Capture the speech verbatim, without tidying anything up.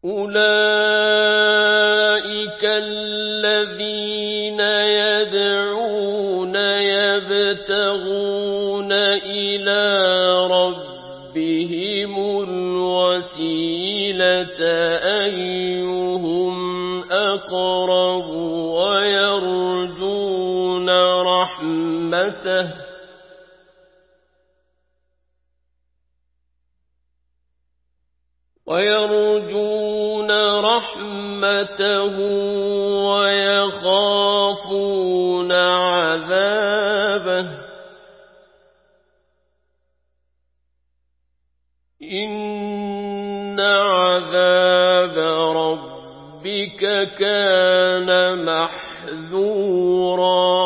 أولئك الذين يدعون يبتغون إلى ربهم الوسيلة أيهم أقرب ويرجون رحمته ويرجون رحمته ويخافون عذابه إن عذاب ربك كان محذورا